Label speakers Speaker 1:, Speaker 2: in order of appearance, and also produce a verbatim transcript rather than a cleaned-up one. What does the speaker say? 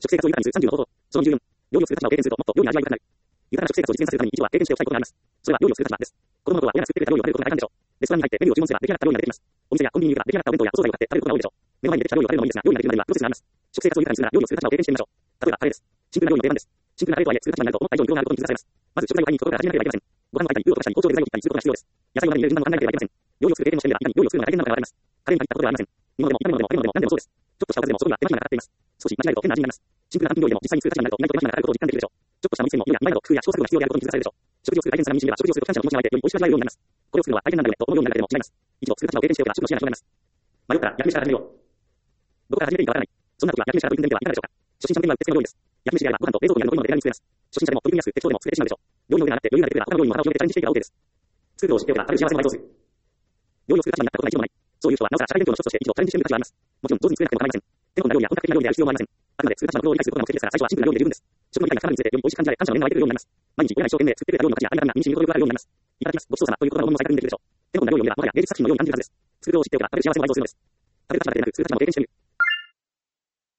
Speaker 1: 食生活を豊かにするさんじゅうの方法。そのにじゅうよん、料理をする立場を経験すると、もっと料理に味わい深くなる。豊かな食生活を実現させるために一度は経験しておきたいことがあります。それは料理をする立場です。子供の頃は親が作ってくれた料理を食べることが大半でしょう。レストランに入ってメニューを注文すれば出来上がった料理が出てきます。お店やコンビニに行けば出来上がったお弁当やお惣菜を買って食べることが多いでしょう。目の前に出てきた料理を食べるのもいいですが、料理ができるまでにはプロセスがあります。食生活を豊かにするなら料理をする立場を経験してみましょう。例えばカレーです。シンプルな料理の定番です。シンプルなカレーとはいえ、作る立場になると思った以上に量があることに気づかされます。まず食材を買いに行くことから始めなければいけません。ご飯を炊いたり、ルーを溶かしたり、包丁で具材を切ったりすることが必要です。野菜を何に入れる順番を考えなければいけません。料理をする経験の時点では、いかに料理を作るのが大変なのかがわかります。カレーに限ったことではありません。煮物でも炒め物でも揚げ物でも何でもそうです。ちょっとしたおかずでもそこには手間暇がかかっています。少し間違えると変な味になります。シンプルな単品料理でも実際に作る立場になると意外と手間暇がかかることを実感できるでしょう。ちょっとしたお店にも湯や見栄えなど工夫や試行錯誤が必要であることに気づかされるでしょう。食事を作る大変さが身に染みれば、食事をすると感謝の気持ちが湧いてより美味しく味わえるようになります。これを作るのは大変なんだよねと思うようになるだけでも違います。一度作る立場を経験しておけば食の視野が広がります。迷ったら焼き飯から始めよう。どこから始めていいかわからない。そんな時は焼き飯から取り組んでみてはいかがでしょうか。初心者向けにはうってつけの料理です。焼き飯であればご飯と冷蔵庫にある残り物で手軽に作れます。初心者でも取り組みやすく適当でも作れてしまうでしょう。料理の腕が上がって余裕が出てくれば他の料理にも腹を広げてチャレンジしていけば OK です。作ることを知っておけばある幸せも倍増する。料理を作る立場になったことが一度もない。そういう人はなおさら社会勉強の一つとして一度チャレンジしてみる価値があります。もちろん上手に作れなくても構いません。手の込んだ料理や本格的な料理である必要もありません。あくまで作る立場のプロを理解することが目的ですから最初はシンプルな料理で十分です。食の理解が深まるにつれてより美味しく感じられ感謝の念が湧いてくるようになります。毎日親が一生懸命作ってくれた料理の価値やありがたみが身に染み渡ることがあるようになります。いただきます。ごちそうさまという言葉の本も再確認できるでしょう。手の込んだ料理を見ればもはや芸術作品のように感じるはずです。作ることを知っておけば食べる幸せも倍増するのです。食べる立場だけでなく作る立場も経験してみる。